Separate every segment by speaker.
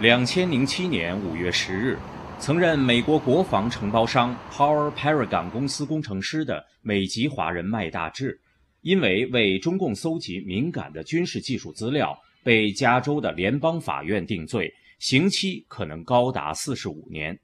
Speaker 1: 2007年5月10日，曾任美国国防承包商 Power Paragon 公司工程师的美籍华人麦大志，因为为中共搜集敏感的军事技术资料，被加州的联邦法院定罪，刑期可能高达45年。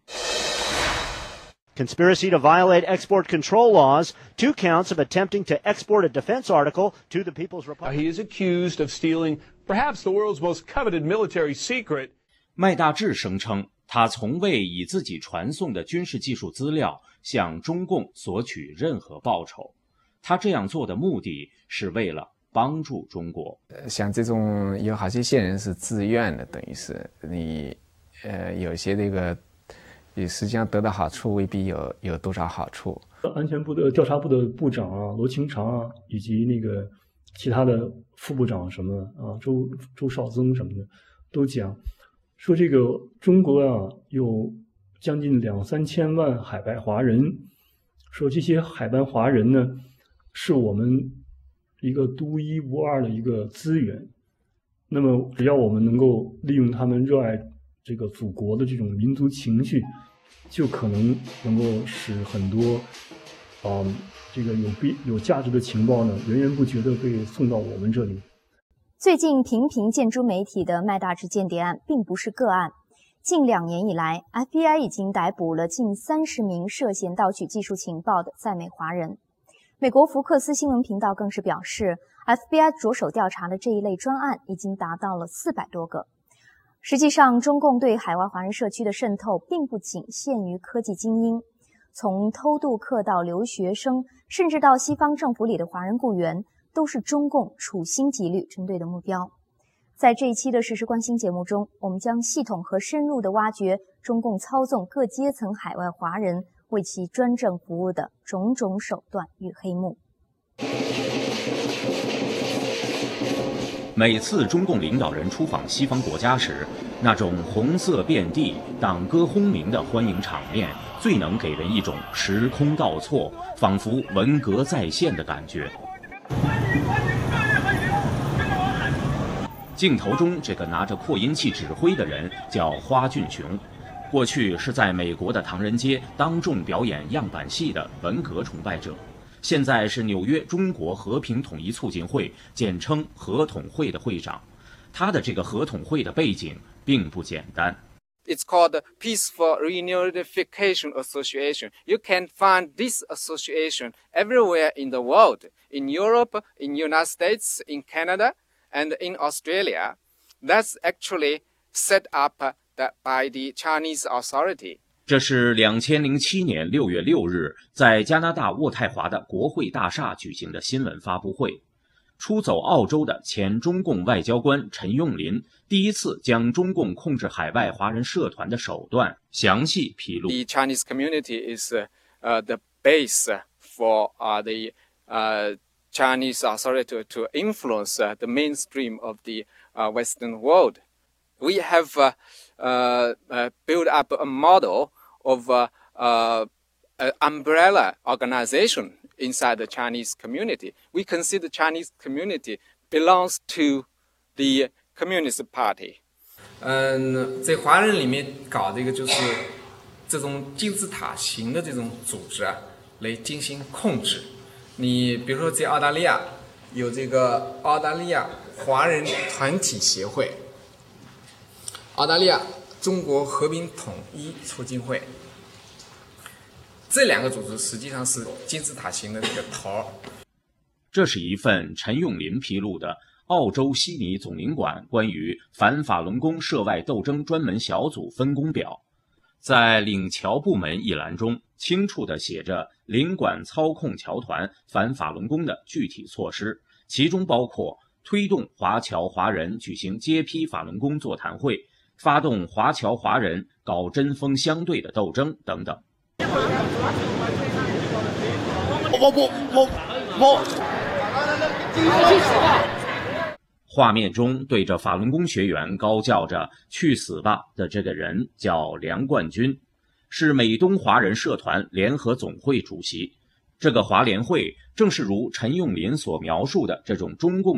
Speaker 2: Conspiracy to violate export control laws, 2 counts of attempting to export a defense article to the People's Republic.
Speaker 3: He is accused of stealing perhaps the world's most coveted military secret.
Speaker 1: 麦大志声称，他从未以自己传送的军事技术资料向中共索取任何报酬。他这样做的目的是为了帮助中国。
Speaker 4: 像这种有好些人是自愿的，等于是你有些这个你实际上得到好处未必有多少好处。
Speaker 5: 安全部的调查部的部长啊，罗清长啊，以及那个其他的副部长什么啊，周绍曾什么的，都讲说这个中国啊有将近2-3千万海外华人，说这些海外华人呢是我们一个独一无二的一个资源。那么只要我们能够利用他们热爱这个祖国的这种民族情绪，就可能够使很多这个有价值的情报呢源源不绝地被送到我们这里。
Speaker 6: 最近频频见诸媒体的麦大志间谍案并不是个案。近2年以来 ，FBI 已经逮捕了近30名涉嫌盗取技术情报的在美华人。美国福克斯新闻频道更是表示 ，FBI 着手调查的这一类专案已经达到了400多个。实际上，中共对海外华人社区的渗透并不仅限于科技精英，从偷渡客到留学生，甚至到西方政府里的华人雇员，都是中共处心积虑针对的目标。在这一期的时事关心节目中，我们将系统和深入地挖掘中共操纵各阶层海外华人为其专政服务的种种手段与黑幕。
Speaker 1: 每次中共领导人出访西方国家时，那种红色遍地、党歌轰鸣的欢迎场面，最能给人一种时空倒错，仿佛文革再现的感觉。镜头中这个拿着扩音器指挥的人叫花俊雄，过去是在美国的唐人街当众表演样板戏的文革崇拜者，现在是纽约中国和平统一促进会，简称和统会的会长。他的这个和统会的背景并不简单。
Speaker 7: It's called the Peaceful Reunification Association. You can find this association everywhere in the world, in Europe, in United States, in Canada, and in Australia. That's actually set up by the Chinese authority.
Speaker 1: 这是2007年6月6日在加拿大渥太华的国会大厦举行的新闻发布会。出走澳洲的前中共外交官陈用林第一次将中共控制海外华人社团的手段详细披露。
Speaker 7: The Chinese community is the base for the Chinese authority to influence the mainstream of the Western world. We have built up a model of an umbrella organization inside the Chinese community. We consider the Chinese community belongs to the Communist Party.
Speaker 8: 在华人里面搞这个就是这种金字塔型的这种组织啊，来进行控制。你比如说在澳大利亚有这个澳大利亚华人团体协会，澳大利亚中国和平统一促进会，这2个组织实际上是金字塔型的这个头。
Speaker 1: 这是一份陈用林披露的澳洲悉尼总领馆关于反法轮功涉外斗争专门小组分工表。在领侨部门一栏中，清楚地写着领馆操控侨团反法轮功的具体措施，其中包括推动华侨华人举行揭批法轮功座谈会，发动华侨华人搞针锋相对的斗争等等。画面中对着法轮功学员高叫着去死吧的这个人叫梁冠军，是美东华人社团联合总会主席。这个华联会正是如陈用林所描述的这种中共的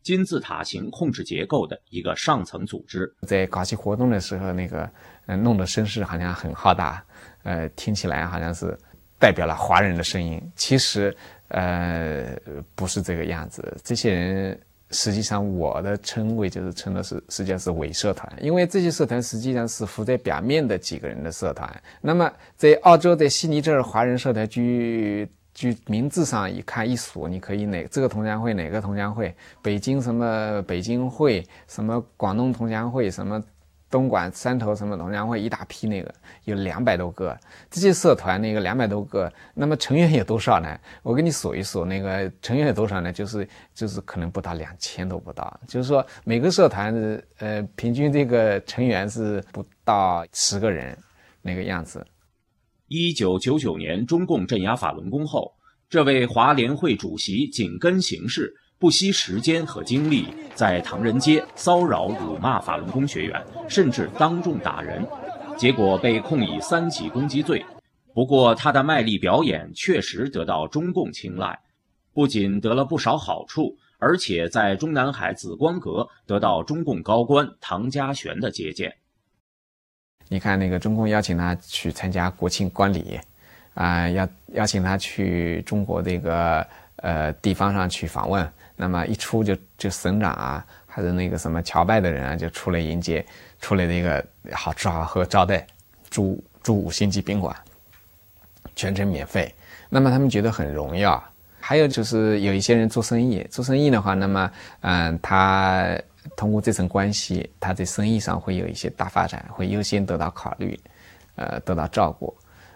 Speaker 1: 金字塔形控制结构的一个上层组织。
Speaker 4: 在搞起活动的时候，弄得声势好像很浩大，听起来好像是代表了华人的声音。其实，不是这个样子。这些人实际上我的称谓就是称的是实际上是伪社团，因为这些社团实际上是浮在表面的几个人的社团。那么在澳洲，在悉尼这儿华人社团据名字上一看一数，你可以这个同乡会哪个同乡会，北京什么北京会，什么广东同乡会，什么东莞山头什么同乡会，一大批有200多个，这些社团200多个，那么成员有多少呢？我给你数一数，成员有多少呢？就是可能不到2000都不到，就是说每个社团平均这个成员是不到10个人那个样子。
Speaker 1: 1999年中共镇压法轮功后，这位华联会主席紧跟形势，不惜时间和精力，在唐人街骚扰辱骂法轮功学员，甚至当众打人，结果被控以3级攻击罪。不过他的卖力表演确实得到中共青睐，不仅得了不少好处，而且在中南海紫光阁得到中共高官唐家璇的接见。
Speaker 4: 你看中共邀请他去参加国庆观礼，邀请他去中国地方上去访问，那么一出就省长还是什么侨拜的人就出来迎接，出来好吃好喝招待，住5星级宾馆，全程免费。那么他们觉得很荣耀。还有就是有一些人做生意的话，那么他通过这层关系，他在生意上会有一些大发展，会优先得到考虑，得到照顾，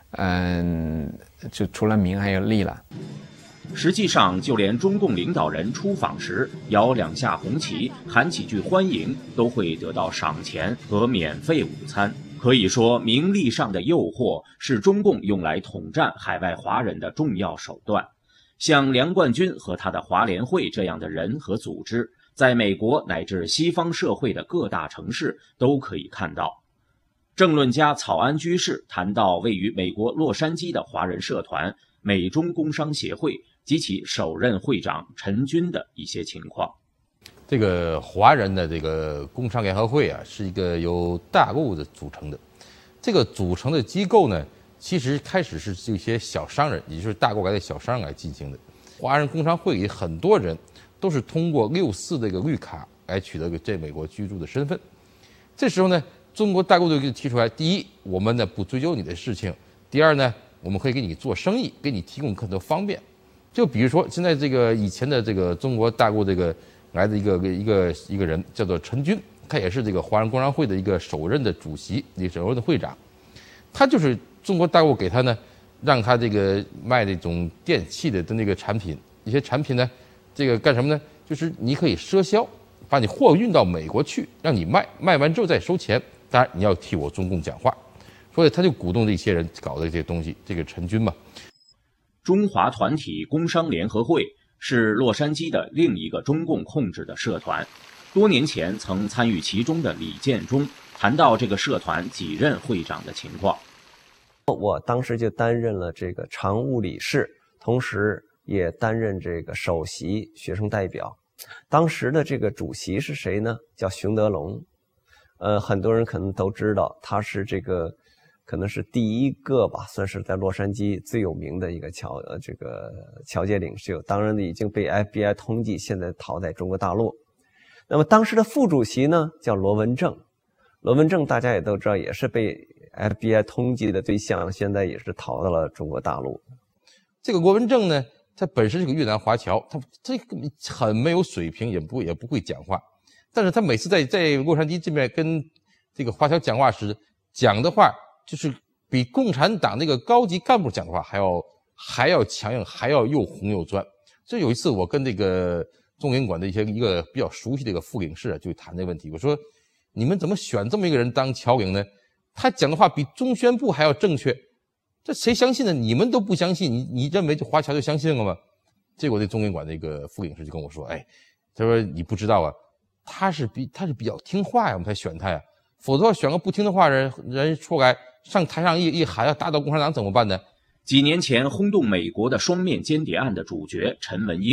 Speaker 4: 就除了名还有利了。
Speaker 1: 实际上，就连中共领导人出访时摇2下红旗，喊几句欢迎，都会得到赏钱和免费午餐。可以说，名利上的诱惑是中共用来统战海外华人的重要手段。像梁冠军和他的华联会这样的人和组织，在美国乃至西方社会的各大城市都可以看到。政论家草安居士谈到位于美国洛杉矶的华人社团美中工商协会及其首任会长陈军的一些情况。
Speaker 9: 这个华人的这个工商联合会是一个由大陆的组成的。这个组成的机构呢，其实开始是这些小商人，也就是大陆来的小商人来进行的。华人工商会里很多人都是通过64这个绿卡来取得在美国居住的身份。这时候呢，中国大陆就提出来：第一，我们呢不追究你的事情；第二呢，我们可以给你做生意，给你提供很多方便。就比如说现在以前的中国大陆来的一个人叫做陈军，他也是华人工商会的一个首任的主席，首任的会长。他就是中国大陆给他呢，让他卖这种电器的产品，一些产品呢，干什么呢？就是你可以赊销，把你货运到美国去，让你卖，卖完之后再收钱。当然你要替我中共讲话，所以他就鼓动这些人搞的这些东西。陈军嘛，
Speaker 1: 中华团体工商联合会是洛杉矶的另一个中共控制的社团。多年前曾参与其中的李建忠谈到这个社团几任会长的情况。
Speaker 10: 我当时就担任了常务理事，同时也担任首席学生代表。当时的主席是谁呢？叫熊德龙。很多人可能都知道，他是可能是第一个吧，算是在洛杉矶最有名的一个侨界领袖。当然已经被 FBI 通缉，现在逃在中国大陆。那么当时的副主席呢，叫罗文正。罗文正大家也都知道，也是被 FBI 通缉的对象，现在也是逃到了中国大陆。
Speaker 9: 这个罗文正呢，他本身是个越南华侨，他很没有水平，也不会讲话。但是他每次在洛杉矶这边跟华侨讲话时，讲的话就是比共产党高级干部讲的话还要强硬，还要又红又专。所以有一次我跟中领馆的一个比较熟悉的副领事就谈这个问题，我说你们怎么选这么一个人当侨领呢？他讲的话比中宣部还要正确，这谁相信呢？你们都不相信，你认为华侨就相信了吗？结果中领馆的一个副领事就跟我说，他说你不知道啊，他是比较听话呀，我们才选他呀，否则选个不听的话人出来上台上一喊要打倒共产党怎么办呢？
Speaker 1: 几年前轰动美国的双面间谍案的主角陈文英，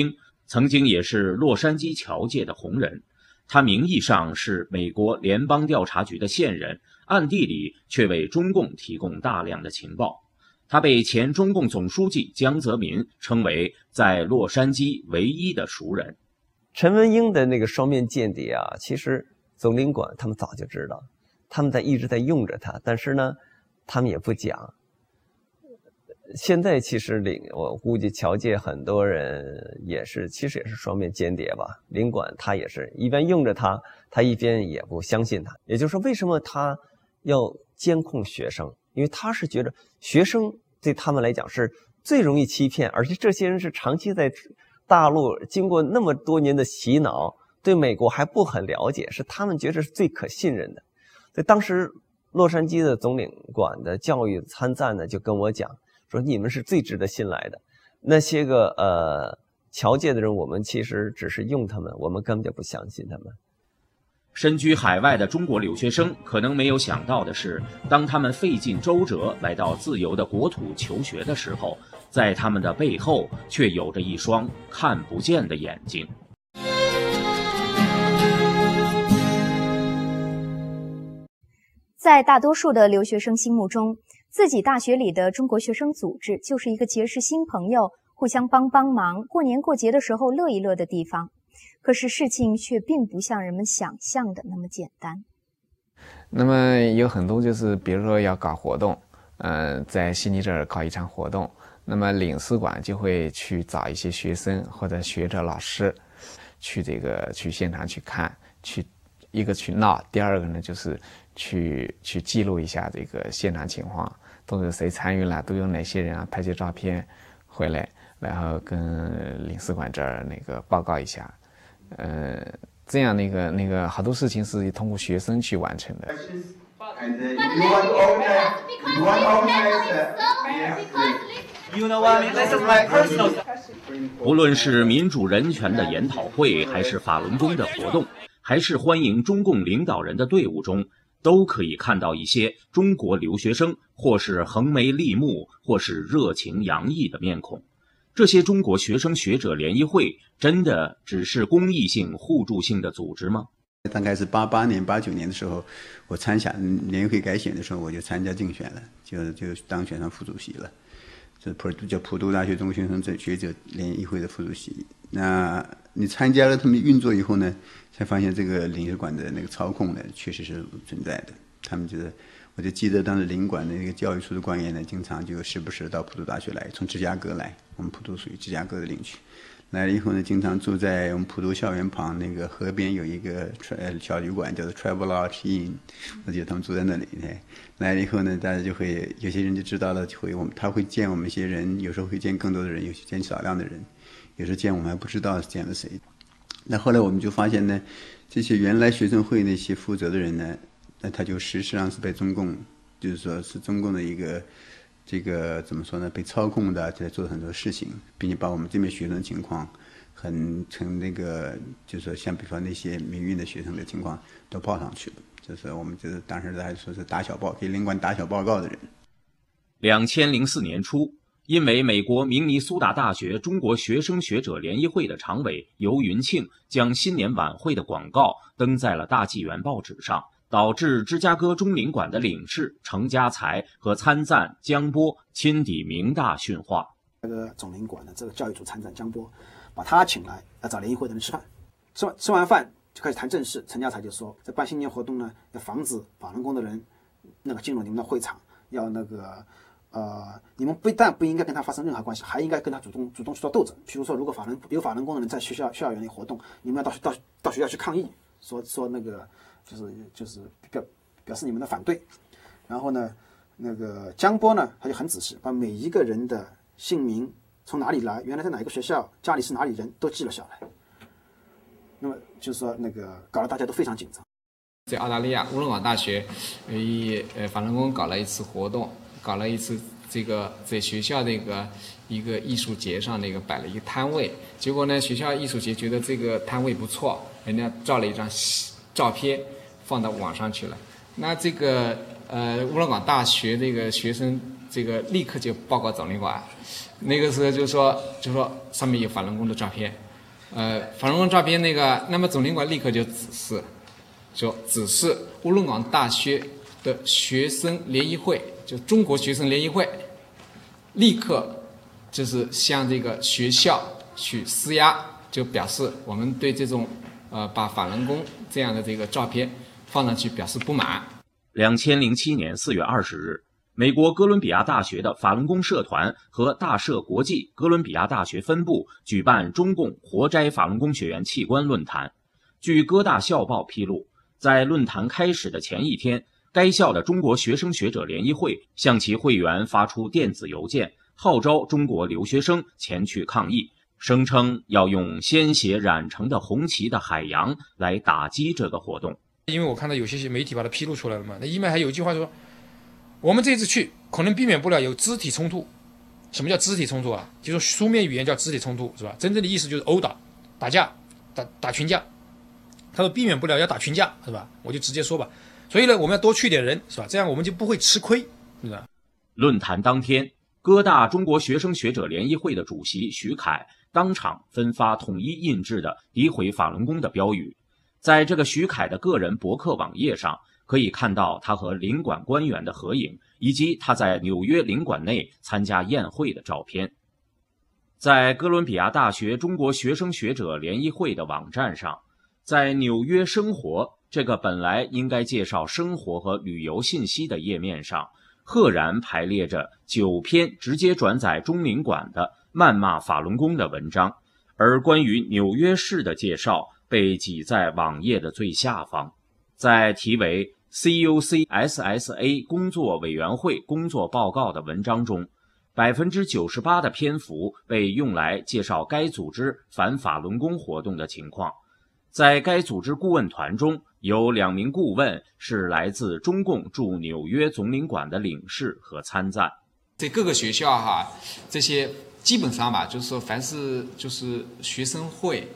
Speaker 1: 曾经也是洛杉矶侨界的红人。他名义上是美国联邦调查局的线人，暗地里却为中共提供大量的情报。他被前中共总书记江泽民称为在洛杉矶唯一的熟人。
Speaker 10: 陈文英的那个双面间谍啊，其实总领馆他们早就知道，他们一直在用着他，但是呢，他们也不讲。现在其实我估计侨界很多人其实也是双面间谍吧。领馆他也是一边用着他，他一边也不相信他。也就是说，为什么他要监控学生？因为他是觉得学生对他们来讲是最容易欺骗，而且这些人是长期在大陆经过那么多年的洗脑，对美国还不很了解，是他们觉得是最可信任的。所以当时洛杉矶的总领馆的教育参赞呢，就跟我讲说，你们是最值得信赖的。那些个侨界的人，我们其实只是用他们，我们根本就不相信他们。
Speaker 1: 身居海外的中国留学生可能没有想到的是，当他们费尽周折来到自由的国土求学的时候，在他们的背后却有着一双看不见的眼睛。
Speaker 6: 在大多数的留学生心目中，自己大学里的中国学生组织就是一个结识新朋友、互相帮忙、过年过节的时候乐一乐的地方。可是事情却并不像人们想象的那么简单。
Speaker 4: 那么有很多就是比如说要搞活动，在悉尼这儿搞一场活动，那么领事馆就会去找一些学生或者学者老师去现场去看，一个去闹，第二个呢就是去记录一下这个现场情况，都是谁参与了，都有哪些人啊，拍些照片回来，然后跟领事馆这儿报告一下。这样好多事情是通过学生去完成的。
Speaker 1: 无论是民主人权的研讨会，还是法轮功的活动，还是欢迎中共领导人的队伍中，都可以看到一些中国留学生，或是横眉立目，或是热情洋溢的面孔。这些中国学生学者联谊会真的只是公益性、互助性的组织吗？
Speaker 11: 大概是88年、89年的时候，我参加联谊会改选的时候，我就参加竞选了，就当选上副主席了，叫普渡大学中学生学者联谊会的副主席。那你参加了他们运作以后呢，才发现这个领事馆的操控呢，确实是存在的。他们我就记得当时领馆的教育处的官员呢，经常就时不时到普渡大学来，从芝加哥来，我们普渡属于芝加哥的领区。来了以后呢，经常住在我们普渡校园旁河边有一个小旅馆，叫做 Travelodge Inn， 我记得他们住在那里。来了以后呢，大家就会有些人就知道了，他会见我们一些人，有时候会见更多的人，有些见少量的人，有时候见我们还不知道是见了谁。那后来我们就发现呢，这些原来学生会那些负责的人呢，那他就实际上是被中共，就是说是中共的一个怎么说呢？被操控的，在做很多事情，并且把我们这边学生的情况，就是说像比方那些民运的学生的情况都报上去了。就是我们当时还说是打小报，给领馆打小报告的人。
Speaker 1: 2004年初，因为美国明尼苏达大学中国学生学者联谊会的常委游云庆将新年晚会的广告登在了大纪元报纸上，导致芝加哥中领馆的领事程家才和参赞江波亲抵明大训话。
Speaker 12: 总领馆的教育组参赞江波，把他请来要找联谊会的人吃饭，吃完饭就开始谈正事。程家才就说，在办新年活动呢，要防止法轮功的人进入你们的会场，要你们不但不应该跟他发生任何关系，还应该跟他主动去做斗争。譬如说，如果有法轮功的人在校园里活动，你们要到学校去抗议，说就是表示你们的反对。然后呢，江波呢，他就很仔细，把每一个人的姓名、从哪里来、原来在哪一个学校、家里是哪里人都记了下来。那么就是说搞得大家都非常紧张。
Speaker 8: 在澳大利亚乌伦港大学，以法轮功搞了一次活动，搞了一次在学校一个艺术节上摆了一个摊位，结果呢，学校艺术节觉得这个摊位不错，人家照了一张照片放到网上去了。那乌伦港大学学生立刻就报告总领馆，那个时候就说上面有法轮功的照片， 法轮功照片那个，那么总领馆立刻就指示乌伦港大学的学生联谊会，就中国学生联谊会，立刻就是向这个学校去施压，就表示我们对这种把法轮功这样的这个照片放上去表示不满。
Speaker 1: 2007年4月20日，美国哥伦比亚大学的法轮功社团和大社国际哥伦比亚大学分部举办中共活摘法轮功学员器官论坛。据哥大校报披露，在论坛开始的前一天，该校的中国学生学者联谊会向其会员发出电子邮件，号召中国留学生前去抗议，声称要用鲜血染成的红旗的海洋来打击这个活动。
Speaker 13: 因为我看到有些媒体把它披露出来了嘛，那里面还有一句话说，我们这次去可能避免不了有肢体冲突。什么叫肢体冲突啊？就是书面语言叫肢体冲突，是吧？真正的意思就是殴打、打架、打群架。他说避免不了要打群架，是吧？我就直接说吧。所以呢，我们要多去点人，是吧？这样我们就不会吃亏，是吧？
Speaker 1: 论坛当天，哥大中国学生学者联谊会的主席徐凯当场分发统一印制的诋毁法轮功的标语。在这个徐凯的个人博客网页上，可以看到他和领馆官员的合影，以及他在纽约领馆内参加宴会的照片。在哥伦比亚大学中国学生学者联谊会的网站上，在纽约生活这个本来应该介绍生活和旅游信息的页面上，赫然排列着9篇直接转载中领馆的谩骂法轮功的文章，而关于纽约市的介绍被挤在网页的最下方。在题为 CUCSSA 工作委员会工作报告的文章中，98%的篇幅被用来介绍该组织反法轮功活动的情况。在该组织顾问团中，有2名顾问是来自中共驻纽约总领馆的领事和参赞。
Speaker 8: 在各个学校哈，这些基本上吧，就是说凡是就是学生会，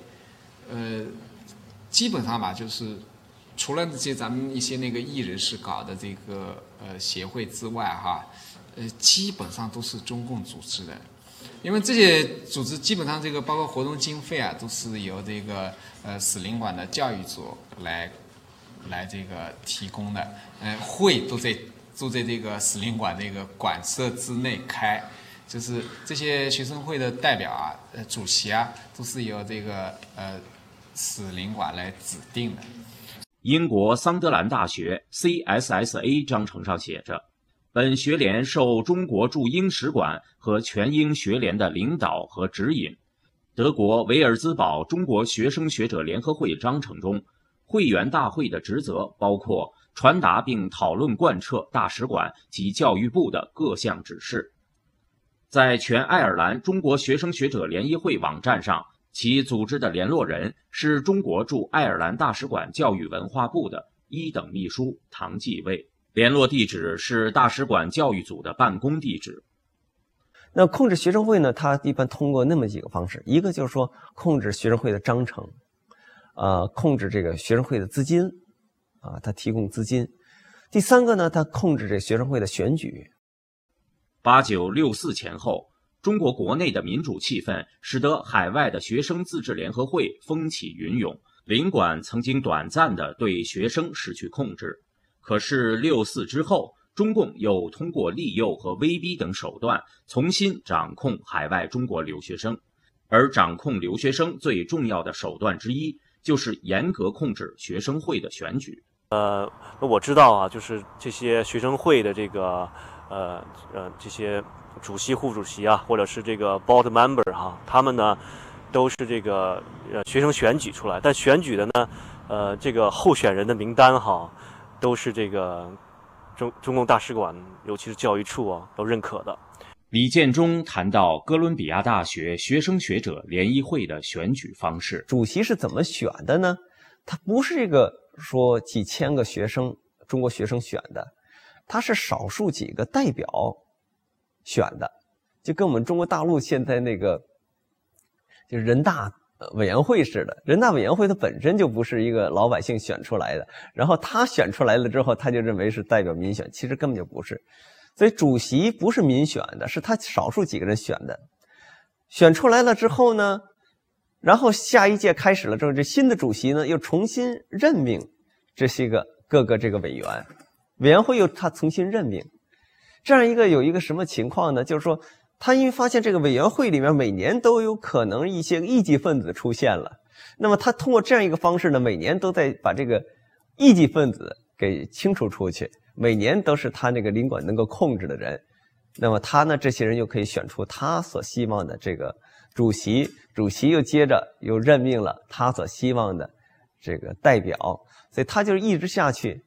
Speaker 8: 基本上吧，就是除了这些咱们一些那个艺人士搞的这个协会之外哈，基本上都是中共组织的。因为这些组织基本上这个包括活动经费啊，都是由这个使领馆的教育组来这个提供的。会都在这个使领馆这个馆舍之内开，就是这些学生会的代表啊、主席啊，都是由这个使领馆来指定的。
Speaker 1: 英国桑德兰大学 CSSA 章程上写着，本学联受中国驻英使馆和全英学联的领导和指引。德国维尔兹堡中国学生学者联合会章程中，会员大会的职责包括传达并讨论贯彻大使馆及教育部的各项指示。在全爱尔兰中国学生学者联谊会网站上，其组织的联络人是中国驻爱尔兰大使馆教育文化部的1等秘书唐继卫。联络地址是大使馆教育组的办公地址。
Speaker 10: 那控制学生会呢，它一般通过那么几个方式，一个就是说控制学生会的章程，控制这个学生会的资金，它提供资金。第3个呢，它控制这学生会的选举。
Speaker 1: 8964前后，中国国内的民主气氛使得海外的学生自治联合会风起云涌，领馆曾经短暂地对学生失去控制。可是64之后，中共又通过利诱和威逼等手段重新掌控海外中国留学生，而掌控留学生最重要的手段之一就是严格控制学生会的选举。
Speaker 2: 我知道啊，就是这些学生会的这个这些主席、副主席啊，或者是这个 board member 哈，他们呢都是这个学生选举出来，但选举的呢这个候选人的名单哈，都是这个中共大使馆，尤其是教育处啊，都认可的。
Speaker 1: 李建中谈到哥伦比亚大学学生学者联谊会的选举方式，
Speaker 10: 主席是怎么选的呢？他不是这个说几千个学生，中国学生选的，他是少数几个代表选的，就跟我们中国大陆现在那个就是人大委员会似的。人大委员会它本身就不是一个老百姓选出来的，然后他选出来了之后，他就认为是代表民选，其实根本就不是。所以主席不是民选的，是他少数几个人选的。选出来了之后呢， 然后下一届开始了之后，这新的主席呢又重新任命这些个各个这个委员，委员会又他重新任命，这样有一个什么情况呢？就是说他因为发现这个委员会里面每年都有可能一些异己分子出现了，那么他通过这样一个方式呢，每年都在把这个异己分子给清除出去，每年都是他那个领馆能够控制的人，那么他呢这些人又可以选出他所希望的这个主席，主席又接着又任命了他所希望的这个代表，所以他就是一直下去。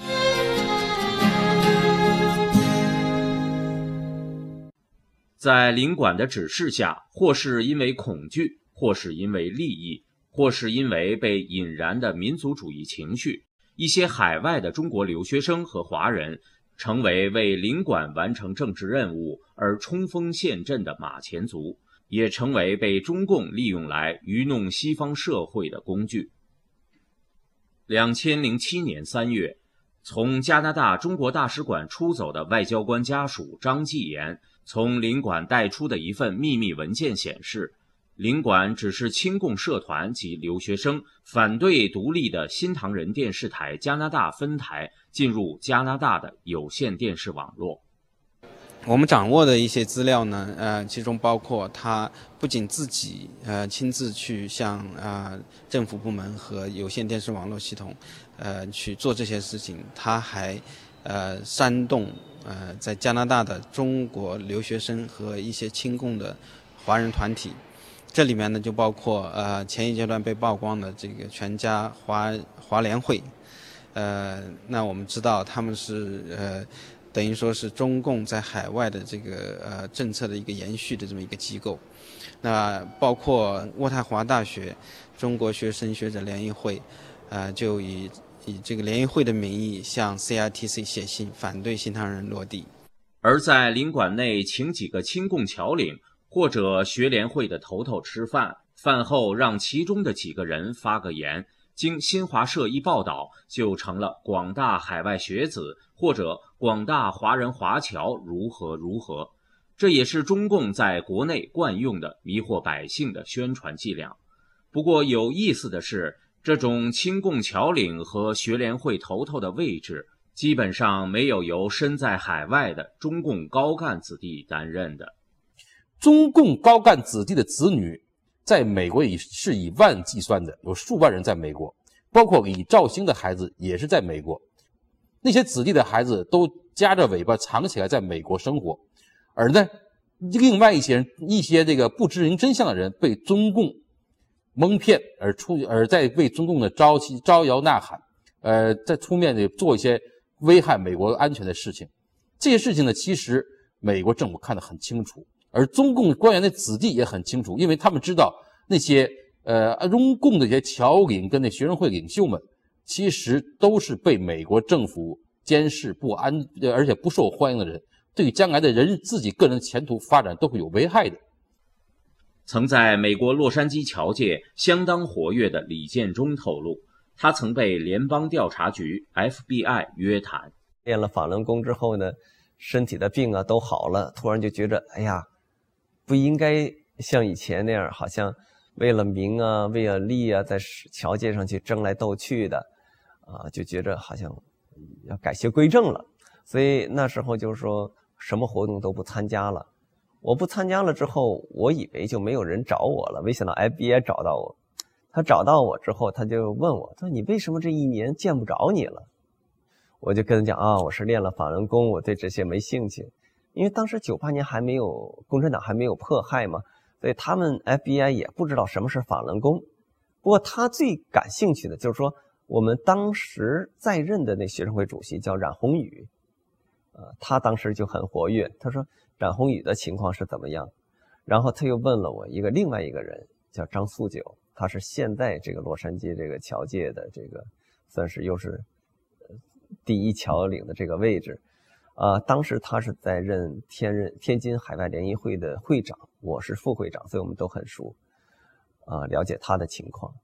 Speaker 1: 在领馆的指示下，或是因为恐惧，或是因为利益，或是因为被引燃的民族主义情绪，一些海外的中国留学生和华人成为为领馆完成政治任务而冲锋陷阵的马前卒，也成为被中共利用来愚弄西方社会的工具。2007年3月，从加拿大中国大使馆出走的外交官家属张继言从领馆带出的一份秘密文件显示，领馆只是亲共社团及留学生反对独立的新唐人电视台加拿大分台进入加拿大的有线电视网络。
Speaker 14: 我们掌握的一些资料呢，其中包括他不仅自己亲自去向政府部门和有线电视网络系统去做这些事情，他还煽动在加拿大的中国留学生和一些亲共的华人团体，这里面呢就包括前一阶段被曝光的这个全家华联会，那我们知道他们是等于说是中共在海外的这个政策的一个延续的这么一个机构。那包括渥太华大学中国学生学者联谊会，就以这个联谊会的名义向 CRTC 写信反对新唐人落地。
Speaker 1: 而在领馆内请几个亲共侨领或者学联会的头头吃饭，饭后让其中的几个人发个言，经新华社一报道，就成了广大海外学子或者广大华人华侨如何如何。这也是中共在国内惯用的迷惑百姓的宣传伎俩。不过有意思的是，这种亲共侨领和学联会头头的位置，基本上没有由身在海外的中共高干子弟担任的。
Speaker 9: 中共高干子弟的子女在美国是以万计算的，有数万人在美国，包括李兆星的孩子也是在美国。那些子弟的孩子都夹着尾巴藏起来在美国生活，而呢，另外一些这个不知人真相的人被中共蒙骗而在为中共的招摇呐喊，在出面做一些危害美国安全的事情。这些事情呢，其实美国政府看得很清楚，而中共官员的子弟也很清楚，因为他们知道那些中共的一些侨领跟那学生会领袖们，其实都是被美国政府监视不安而且不受欢迎的人，对将来的自己个人的前途发展都会有危害的。
Speaker 1: 曾在美国洛杉矶侨界相当活跃的李建忠透露，他曾被联邦调查局 FBI 约谈。
Speaker 10: 练了法轮功之后呢，身体的病啊都好了，突然就觉得，哎呀，不应该像以前那样，好像为了名啊，为了利啊，在侨界上去争来斗去的，就觉得好像要改邪归正了。所以那时候就是说什么活动都不参加了。我不参加了之后，我以为就没有人找我了，没想到 FBI 找到我。他找到我之后，他就问我，他说你为什么这一年见不着你了？我就跟他讲我是练了法轮功，我对这些没兴趣。因为当时98年还没有共产党还没有迫害嘛，所以他们 FBI 也不知道什么是法轮功。不过他最感兴趣的就是说，我们当时在任的那学生会主席叫冉宏宇，他当时就很活跃。他说冉宏宇的情况是怎么样？然后他又问了我另外一个人叫张素九，他是现在这个洛杉矶这个侨界的这个算是又是第一侨领的这个位置。当时他是在任天津海外联谊会的会长，我是副会长，所以我们都很熟，了解他的情况。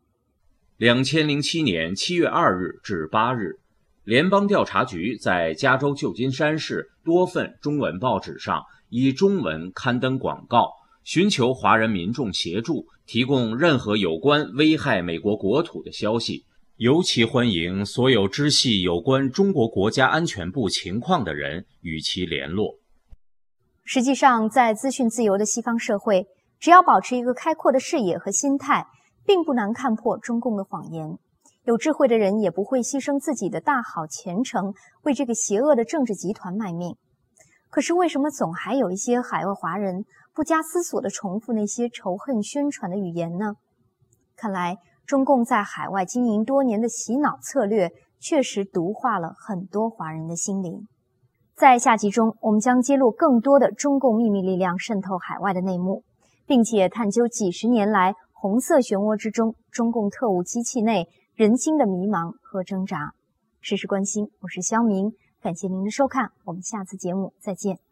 Speaker 1: 2007年7月2日至8日，联邦调查局在加州旧金山市多份中文报纸上以中文刊登广告， 寻求华人民众协助，提供任何有关危害美国国土的消息，尤其欢迎所有知悉有关中国国家安全部情况的人与其联络。
Speaker 6: 实际上，在资讯自由的西方社会，只要保持一个开阔的视野和心态，并不难看破中共的谎言。有智慧的人也不会牺牲自己的大好前程，为这个邪恶的政治集团卖命。可是为什么总还有一些海外华人不加思索地重复那些仇恨宣传的语言呢？看来中共在海外经营多年的洗脑策略确实毒化了很多华人的心灵。在下集中，我们将揭露更多的中共秘密力量渗透海外的内幕，并且探究几十年来红色漩涡之中中共特务机器内人心的迷茫和挣扎。时事关心，我是肖明，感谢您的收看，我们下次节目再见。